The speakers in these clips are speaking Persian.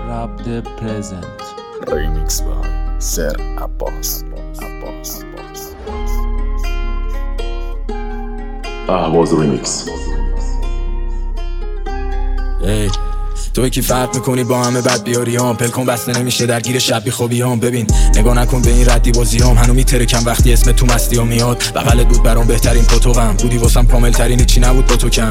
Rap the present. Remix by Sir Abbas. اهواز ریمیکس. تو کی فرق میکنی با همه بد بیاریام؟ پلکون بسته نمیشه درگیر شب بی خوابیام. ببین نگاه نکن به این ردی بازیام، هنو میترکم وقتی اسم تو مستی ها میاد. بغلت بود برام بهترین پتوقم، بودی واسم کامل ترین، چی نبود با تو کم.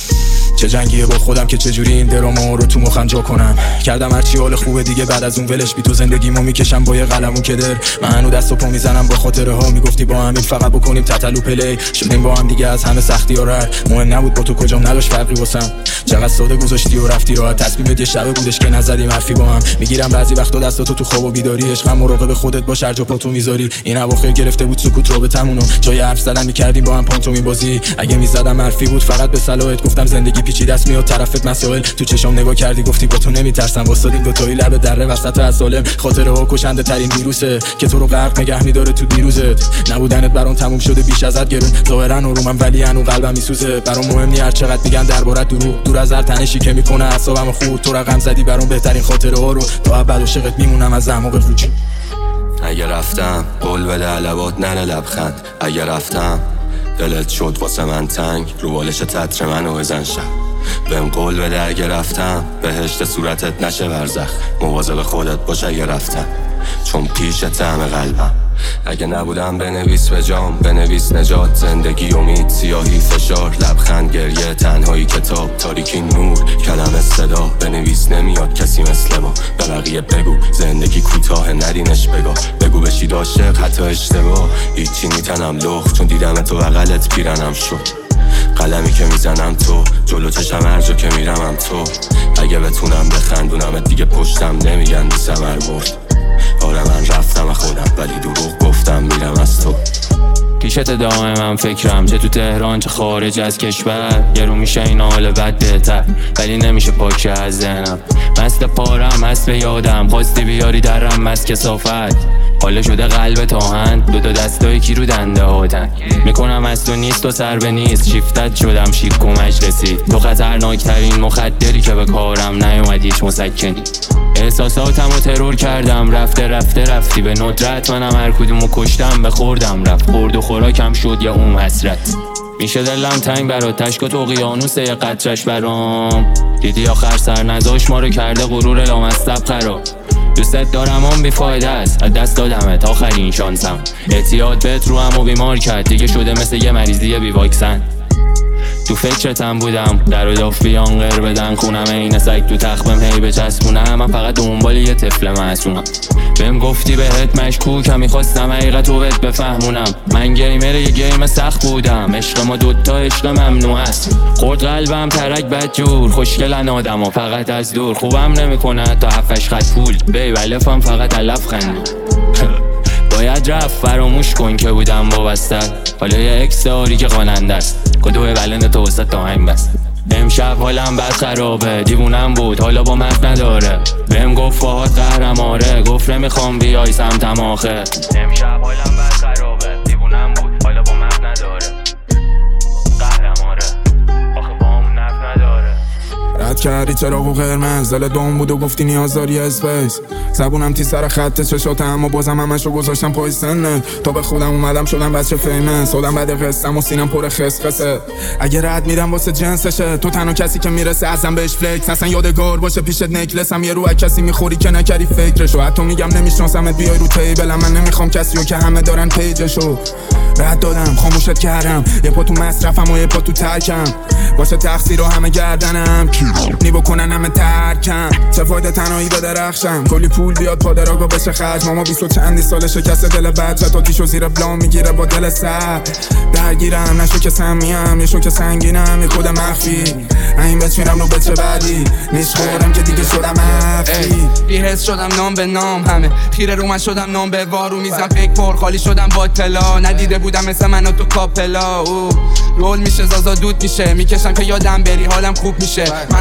چه جنگیه با خودم که چجوری این دراما رو تو مخم جا کنم. کردم هرچی حال خوبه دیگه، بعد از اون ولش بی تو زندگیمو میکشم با یه قلمون که در. من هنو دست و پا میزنم با خاطره ها، میگفتی با همین فقط بکنیم تتلو پلی. شدیم با هم دیگه از همه سختی ها رد، مهم نبود با تو کجام نداشت فرقی واسم. چقدر ساده گذاشتی و رفتی راحت، تصمیمت یه شب بودش که نزدیم حرفی با هم. میگیرم بعضی وقتا دستاتو تو خواب و بیداری، عشقم مراقب خودت باش هر جا پاتو میذاری. این اواخر گرفته بود سکوت رابطمونو، جای حرف زدن میکردیم با هم پانتومی بازی. اگه میزدم حرفی بود فقط به صلاحت، گفتم زندگی پیچیده است میاد طرفت مسائل. تو چشام نگاه کردی گفتی با تو نمیترسم، واسادیم دوتایی لب دره وسط اسالم. خاطره ها کشنده ترین ویروسه که تو رو غرق نگه میداره تو دیروزت. نبودنت برام تموم شده بیش ازت گرون، ظاهرا رومم ولی هنوز قلبم میسوزه. برام مهم نی هر چقدر میگن دربارت دروغ، دور از هر تنشی که میکنه اعصابم خورد. تو رقم زدی برام بهترین خاطره ها رو، تا ابد عاشقت میمونم از اعماق وجود. اگه رفتم قول بده علوات ننه لبخند. اگه رفتم دلت شد واسه من تنگ، رو بالش تتر منو بزن شب. بهم قول بده اگه رفتم بهشت صورتت نشه برزخ. مواظب خودت باش اگه رفتم، چون پیش طعم قلبم. اگه نبودم بنویس به جام، بنویس نجات، زندگی امید، سیاهی فشار، لبخند گریه، تنهایی کتاب، تاریکی نور، کلمه صدا. بنویس نمیاد کسی مثل ما، به بقیه بگو زندگی کوتاه ندینش بگاه. بگو بشید عاشق حتی اشتباه، هیچی نیتنم لخ چون دیدم تو بغلت پیرنم شد. قلمی که میزنم تو، جلو چشم هر جا که میرمم تو. اگه بتونم بخندونم دیگه پشتم نمیگن بی ثمر مرد. آره من رفتم خودم ولی دروغ گفتم میرم از تو. پیشت دائما فکرم، چه تو تهران چه خارج از کشور. گرون میشه این حال بد بهتر، ولی نمیشه پاک از ذهنم. مست پارم هست به یادم، خواستی بیاری درم مست کثافت. حالا شده قلب تاهن، دو دستای کی رو دنده هاتن. میکنم از تو نیست و سر به نیست، شیفتت شدم شیک و مجلسی. تو خطرناکترین مخدری که به کارم نیومد هیچ مسکنی. احساساتمو ترور کردم، رفتی به ندرت. منم هر کدومو کشتم بخوردم، رفت خورد و خوراکم شد یا اون حسرت. میشه دلم تنگ برات، تشک و تو اقیانوسه یه قطرش برام. دیدی آخر سر نزاش ما رو کرده غرور لامصب خراب. دوستت دارم اون بیفایده است، از دست دادمت آخرین شانسم. اعتیاد بهت رو همو بیمار کرد، دیگه شده مثل یه مریضی بی واکسن. تو فکرتم بودم در و داف بیان غیر بدن خونم، این سگ تو تخمم هی بچسبونم. من فقط دنبال یه طفل معصومم. بهم گفتی بهت مشکوکم، میخواستم حقیقت رو بهت بفهمونم. من گیمر یه گیم سخت بودم، عشق ما دوتا عشق ممنوع است. خورد قلبم ترک بدجور، خوشگلن آدم ها فقط از دور. خوبم نمیکنه تا 7-8 خط پول، بیولفم فقط علف خندی. باید رفت فراموش کن که بودم وابسته، حالا یه اکس داری که خواننده است. کدوه بلند تو وسط تاهنگ بست. امشب حالم بد خرابه، دیوونم بود حالا با مف نداره. بهم گفت فاهات قهرم آره، گفت نمیخوام بیای سمتم آخه. امشب حالم بد خرابه، دیوونم بود حالا با مف نداره. قهرم آره آخه با همون نف نداره. رد کردی چراغو قرمز، دل دوم بود و گفتی نیاز داری اسپیس. زبونم تی سر خط چشاته، اما بازم همش رو گذاشتم پای سنه. تا به خودم اومدم شدم بچه فیمنس، سودم بعد قسم و سینم پر خسخسه. اگه رد میرم واسه جنسشه، تو تنها کسی که میرسه ازم بهش فلکس. اصلا یادگار باشه پیشت نکلسم، یه رو کسی میخوری که نکردی فکرشو. حتی میگم نمیشناسمت بیای رو تیبلم، من نمیخوام کسی رو که همه دارن پیجشو. رد دادم خاموشت کردم، یه پا تو مصرفم و یه پا تو ترکم. باشه تقصیر رو همه گردنم، نی بکنن همه ترکم. چه فایده تنهایی به درخشم، کلی پول بیاد پادراگا بشه خرج. ماما 20 و چندی سال شکست دل بچه، تا تیشو زیر بلام میگیره با دل سر. درگیرم نشو که سمیم، یه شو که سنگینم، یه کد مخفی. این بچینم رو بچه بعدی نیش خورم که دیگه شدم افتی. بی‌حس شدم نام به نام، همه خیره رو من شدم نام به وارو میزم. فکر پر خالی شدم با طلا، ندیده بودم مثل من و تو کاپلا. رول میشه زازا دود میشه، میکشم که یادم بری حالم خوب میشه. منو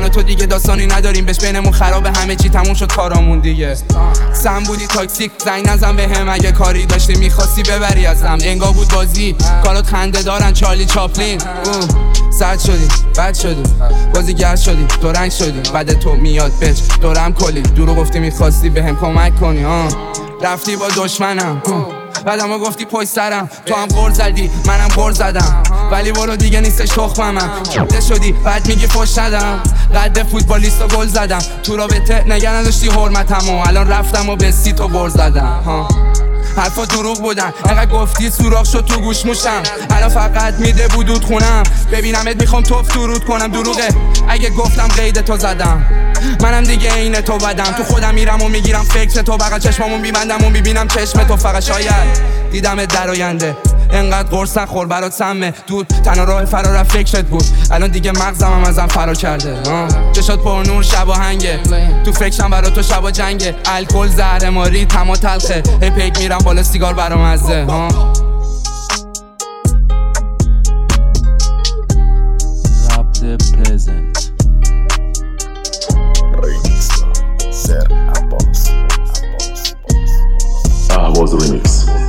و تو دیگه داستانی نداریم بهش، بینمون خرابه همه چی تموم شد کارامون دیگه. سم بودی تاکسیک زنگ نزن بهم اگه کاری داشتی میخواستی ببری ازم، انگار بود بازی کارات خنده دارن چارلی چاپلین. سرد شدی بد شدی بازیگر شدی تو رنگ شدی بعد تو میاد بچ دورم کلی دورو گفتی میخواستی بهم کمک کنی رفتی با دشمنم بعد اما گفتی پشت سرم، تو هم گل زدی منم گل زدم ولی برو دیگه نیستش تخمم. کده شدی بعد میگی فش ندم، قد فوتبالیست و گل زدم تو رابطه نگه نداشتی حرمتم و الان رفتم و به سی تو گل زدم. حرفا دروغ بودن انقدر گفتی سوراخ شد تو گوش موشم، الان فقط میده بودود خونم ببینمت میخوام توف درود کنم. دروغه اگه گفتم قید تو زدم، منم دیگه عین تو بدم تو خودم میرم و میگیرم فکر تو، بقیه چشمامو میبندم و میبینم چشم تو. فقط شاید دیدم در آینده انقدر قرص نخور برات سمه دود، تنها راه فرار فکرت بود الان دیگه مغزم هم ازم فرار کرده. چشات پر نور شب و هنگه تو فکرم برات تو شب و جنگه، الکل زهر ماری تما تلخه هی پیک میرم بالا سیگار برام مزه. Remix by Ser Abbas. Ahvaz Remix.